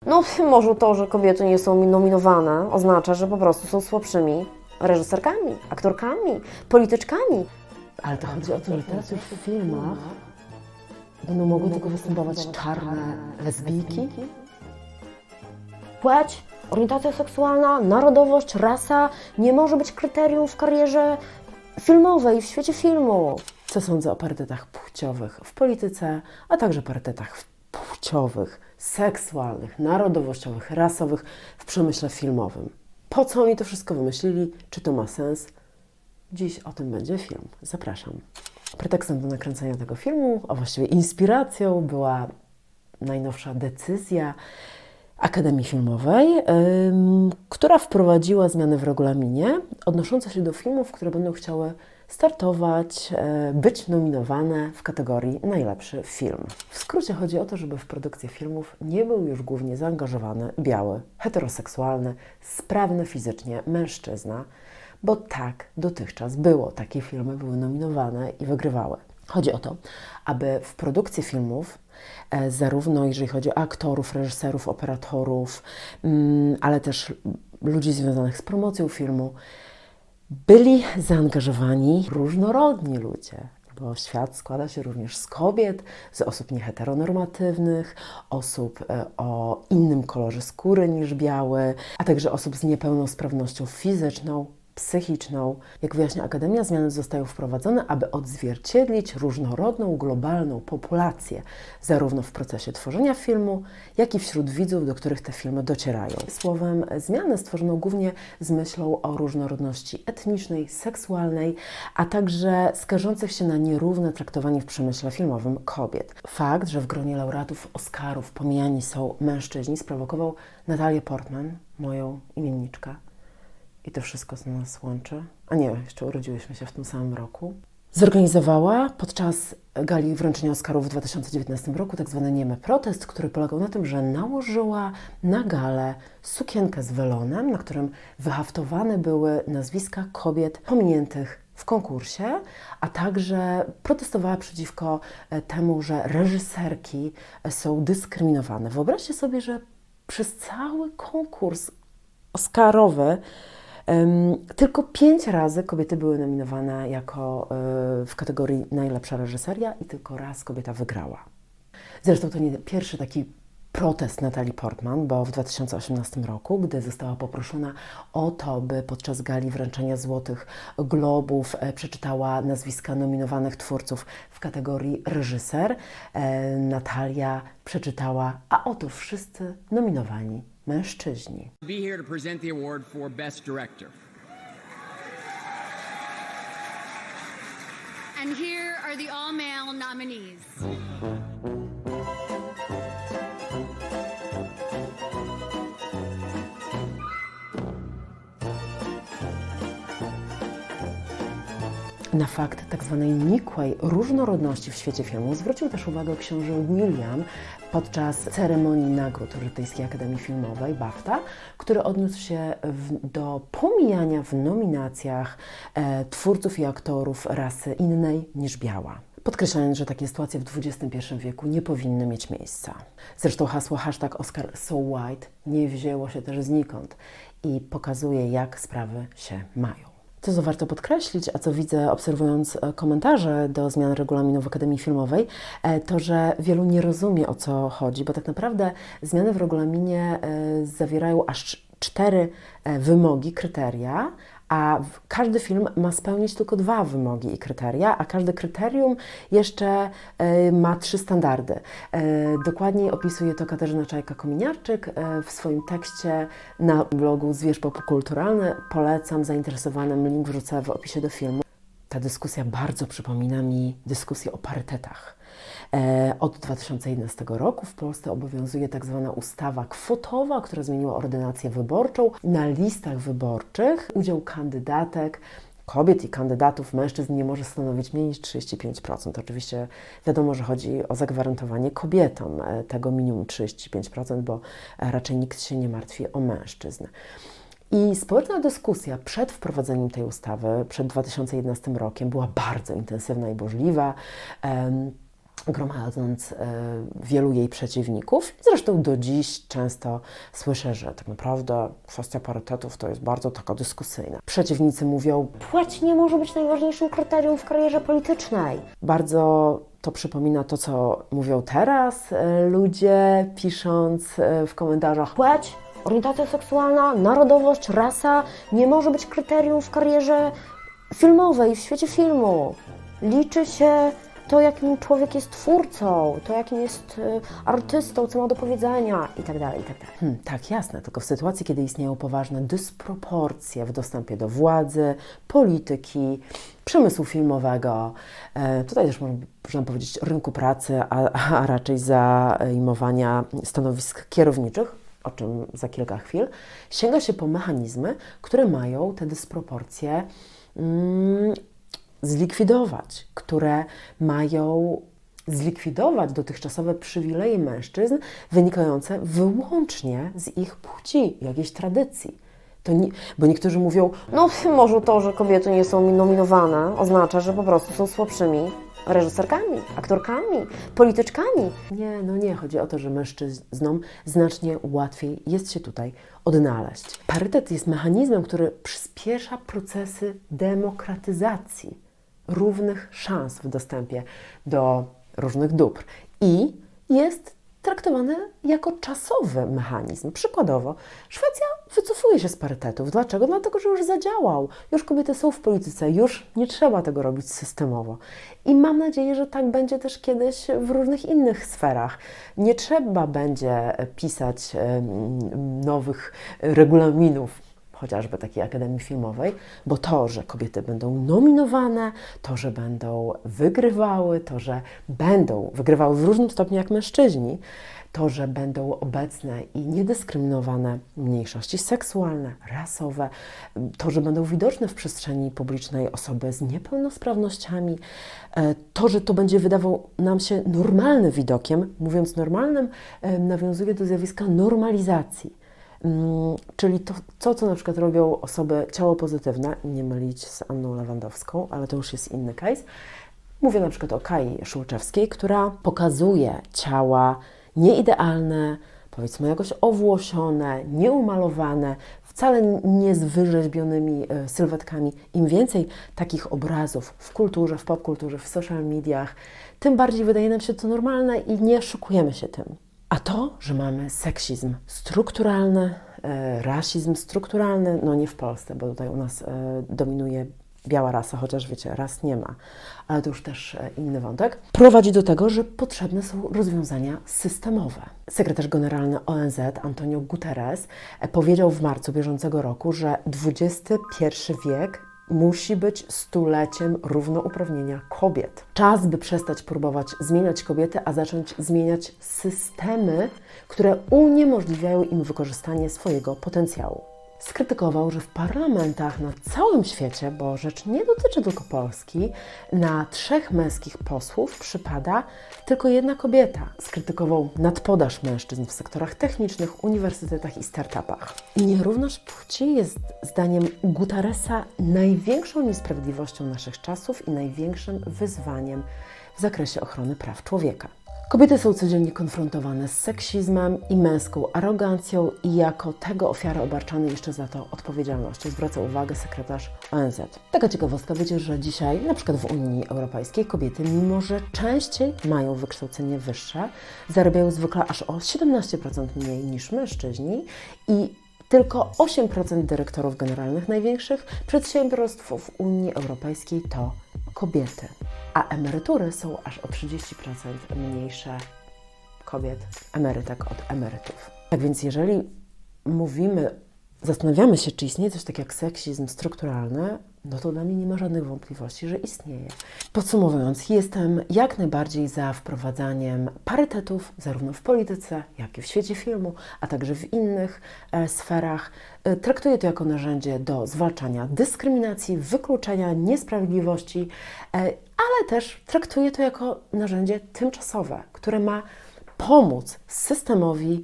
No może to, że kobiety nie są nominowane, oznacza, że po prostu są słabszymi reżyserkami, aktorkami, polityczkami. Ale to chodzi o to, że teraz już w filmach będą mogły tylko występować czarne lesbijki? Płeć, orientacja seksualna, narodowość, rasa nie może być kryterium w karierze filmowej, w świecie filmu. Co sądzę o parytetach płciowych w polityce, a także parytetach płciowych, seksualnych, narodowościowych, rasowych w przemyśle filmowym? Po co oni to wszystko wymyślili? Czy to ma sens? Dziś o tym będzie film. Zapraszam. Pretekstem do nakręcenia tego filmu, a właściwie inspiracją, była najnowsza decyzja Akademii Filmowej, która wprowadziła zmiany w regulaminie odnoszące się do filmów, które będą chciały startować, być nominowane w kategorii najlepszy film. W skrócie chodzi o to, żeby w produkcję filmów nie był już głównie zaangażowany biały, heteroseksualny, sprawny fizycznie mężczyzna, bo tak dotychczas było. Takie filmy były nominowane i wygrywały. Chodzi o to, aby w produkcji filmów, zarówno jeżeli chodzi o aktorów, reżyserów, operatorów, ale też ludzi związanych z promocją filmu, byli zaangażowani różnorodni ludzie, bo świat składa się również z kobiet, z osób nieheteronormatywnych, osób o innym kolorze skóry niż biały, a także osób z niepełnosprawnością fizyczną, psychiczną. Jak wyjaśnia Akademia, zmiany zostają wprowadzone, aby odzwierciedlić różnorodną, globalną populację, zarówno w procesie tworzenia filmu, jak i wśród widzów, do których te filmy docierają. Słowem, zmiany stworzono głównie z myślą o różnorodności etnicznej, seksualnej, a także skarżących się na nierówne traktowanie w przemyśle filmowym kobiet. Fakt, że w gronie laureatów Oscarów pomijani są mężczyźni, sprowokował Natalię Portman, moją imienniczkę. I to wszystko, co nas łączy. A nie, jeszcze urodziłyśmy się w tym samym roku. Zorganizowała podczas gali wręczenia Oscarów w 2019 roku tak zwany niemy protest, który polegał na tym, że nałożyła na galę sukienkę z welonem, na którym wyhaftowane były nazwiska kobiet pominiętych w konkursie, a także protestowała przeciwko temu, że reżyserki są dyskryminowane. Wyobraźcie sobie, że przez cały konkurs oscarowy tylko 5 razy kobiety były nominowane w kategorii najlepsza reżyseria i tylko raz kobieta wygrała. Zresztą to nie pierwszy taki protest Natalii Portman, bo w 2018 roku, gdy została poproszona o to, by podczas gali wręczenia Złotych Globów przeczytała nazwiska nominowanych twórców w kategorii reżyser, Natalia przeczytała, a oto wszyscy nominowani mężczyźni. Be here to present the award for Best Director. And here are the all-male nominees. Na fakt tak zwanej nikłej różnorodności w świecie filmu zwrócił też uwagę książę William podczas ceremonii nagród Brytyjskiej Akademii Filmowej, BAFTA, który odniósł się do pomijania w nominacjach twórców i aktorów rasy innej niż biała, podkreślając, że takie sytuacje w XXI wieku nie powinny mieć miejsca. Zresztą hasło #OscarSoWhite nie wzięło się też znikąd i pokazuje, jak sprawy się mają. To, co warto podkreślić, a co widzę obserwując komentarze do zmian regulaminu w Akademii Filmowej, to, że wielu nie rozumie, o co chodzi, bo tak naprawdę zmiany w regulaminie zawierają aż 4 wymogi, kryteria, a każdy film ma spełnić tylko 2 wymogi i kryteria, a każde kryterium jeszcze ma 3 standardy. Dokładniej opisuje to Katarzyna Czajka-Kominiarczyk w swoim tekście na blogu Zwierz Popkulturalny. Polecam zainteresowanym, link wrzucę w opisie do filmu. Ta dyskusja bardzo przypomina mi dyskusję o parytetach. Od 2011 roku w Polsce obowiązuje tak zwana ustawa kwotowa, która zmieniła ordynację wyborczą. Na listach wyborczych udział kandydatek, kobiet i kandydatów, mężczyzn nie może stanowić mniej niż 35%. Oczywiście wiadomo, że chodzi o zagwarantowanie kobietom tego minimum 35%, bo raczej nikt się nie martwi o mężczyzn. I społeczna dyskusja przed wprowadzeniem tej ustawy, przed 2011 rokiem, była bardzo intensywna i burzliwa. gromadząc wielu jej przeciwników. Zresztą do dziś często słyszę, że tak naprawdę kwestia parytetów to jest bardzo taka dyskusyjna. Przeciwnicy mówią, Płeć nie może być najważniejszym kryterium w karierze politycznej. bardzo to przypomina to, co mówią teraz ludzie, pisząc w komentarzach, Płeć, orientacja seksualna, narodowość, rasa nie może być kryterium w karierze filmowej, w świecie filmu. Liczy się to, jakim człowiek jest twórcą, to, jakim jest artystą, co ma do powiedzenia itd., itd. Tak, jasne, tylko w sytuacji, kiedy istnieją poważne dysproporcje w dostępie do władzy, polityki, przemysłu filmowego, tutaj też można powiedzieć rynku pracy, a raczej zajmowania stanowisk kierowniczych, o czym za kilka chwil, sięga się po mechanizmy, które mają te dysproporcje zlikwidować, które mają zlikwidować dotychczasowe przywileje mężczyzn wynikające wyłącznie z ich płci, jakiejś tradycji. Bo niektórzy mówią, No może to, że kobiety nie są nominowane, oznacza, że po prostu są słabszymi reżyserkami, aktorkami, polityczkami. nie, chodzi o to, że mężczyznom znacznie łatwiej jest się tutaj odnaleźć. Parytet jest mechanizmem, który przyspiesza procesy demokratyzacji, równych szans w dostępie do różnych dóbr i jest traktowany jako czasowy mechanizm. Przykładowo, Szwecja wycofuje się z parytetów. Dlaczego? Dlatego, że już zadziałał. Już kobiety są w polityce, już nie trzeba tego robić systemowo. I mam nadzieję, że tak będzie też kiedyś w różnych innych sferach. Nie trzeba będzie pisać nowych regulaminów, chociażby takiej Akademii Filmowej, bo to, że kobiety będą nominowane, to, że będą wygrywały, to, że będą wygrywały w różnym stopniu jak mężczyźni, to, że będą obecne i niedyskryminowane mniejszości seksualne, rasowe, to, że będą widoczne w przestrzeni publicznej osoby z niepełnosprawnościami, to, że to będzie wydawał nam się normalnym widokiem. Mówiąc normalnym, nawiązuje do zjawiska normalizacji. Czyli to, co na przykład robią osoby ciałopozytywne, nie mylić z Anną Lewandowską, ale to już jest inny case. Mówię na przykład o Kai Szulczewskiej, która pokazuje ciała nieidealne, powiedzmy jakoś owłosione, nieumalowane, wcale nie z wyrzeźbionymi sylwetkami. Im więcej takich obrazów w kulturze, w popkulturze, w social mediach, tym bardziej wydaje nam się to normalne i nie szokujemy się tym. A to, że mamy seksizm strukturalny, rasizm strukturalny, no nie w Polsce, bo tutaj u nas dominuje biała rasa, chociaż wiecie, ras nie ma, ale to już też inny wątek, prowadzi do tego, że potrzebne są rozwiązania systemowe. Sekretarz generalny ONZ Antonio Guterres powiedział w marcu bieżącego roku, że XXI wiek musi być stuleciem równouprawnienia kobiet. Czas, by przestać próbować zmieniać kobiety, a zacząć zmieniać systemy, które uniemożliwiają im wykorzystanie swojego potencjału. Skrytykował, że w parlamentach na całym świecie, bo rzecz nie dotyczy tylko Polski, na 3 męskich posłów przypada tylko 1 kobieta. Skrytykował nadpodaż mężczyzn w sektorach technicznych, uniwersytetach i startupach. I nierówność płci jest, zdaniem Guterresa, największą niesprawiedliwością naszych czasów i największym wyzwaniem w zakresie ochrony praw człowieka. Kobiety są codziennie konfrontowane z seksizmem i męską arogancją i jako tego ofiary obarczane jeszcze za to odpowiedzialnością, zwraca uwagę sekretarz ONZ. Taka ciekawostka, wiecie, że dzisiaj na przykład w Unii Europejskiej kobiety, mimo że częściej mają wykształcenie wyższe, zarabiają zwykle aż o 17% mniej niż mężczyźni i tylko 8% dyrektorów generalnych największych przedsiębiorstw w Unii Europejskiej to kobiety, a emerytury są aż o 30% mniejsze kobiet, emerytek od emerytów. Tak więc jeżeli zastanawiamy się, czy istnieje coś takiego jak seksizm strukturalny, no to dla mnie nie ma żadnych wątpliwości, że istnieje. Podsumowując, jestem jak najbardziej za wprowadzaniem parytetów zarówno w polityce, jak i w świecie filmu, a także w innych sferach. Traktuję to jako narzędzie do zwalczania dyskryminacji, wykluczenia, niesprawiedliwości, ale też traktuję to jako narzędzie tymczasowe, które ma pomóc systemowi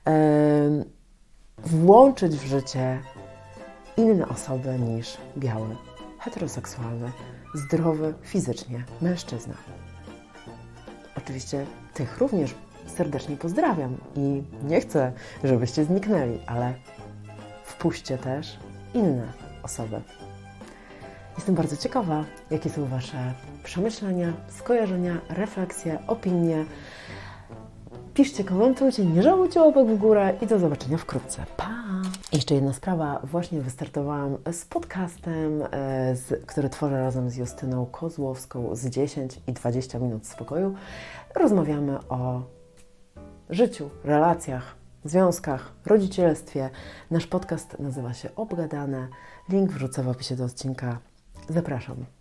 włączyć w życie inne osoby niż biały, heteroseksualny, zdrowy fizycznie mężczyzna. Oczywiście tych również serdecznie pozdrawiam i nie chcę, żebyście zniknęli, ale wpuśćcie też inne osoby. Jestem bardzo ciekawa, jakie są Wasze przemyślenia, skojarzenia, refleksje, opinie. Piszcie, komentujcie, nie żałujcie łapek w górę i do zobaczenia wkrótce. Pa! Jeszcze jedna sprawa. Właśnie wystartowałam z podcastem, który tworzę razem z Justyną Kozłowską z 10 i 20 minut spokoju. Rozmawiamy o życiu, relacjach, związkach, rodzicielstwie. Nasz podcast nazywa się Obgadane. Link wrzucę w opisie do odcinka. Zapraszam.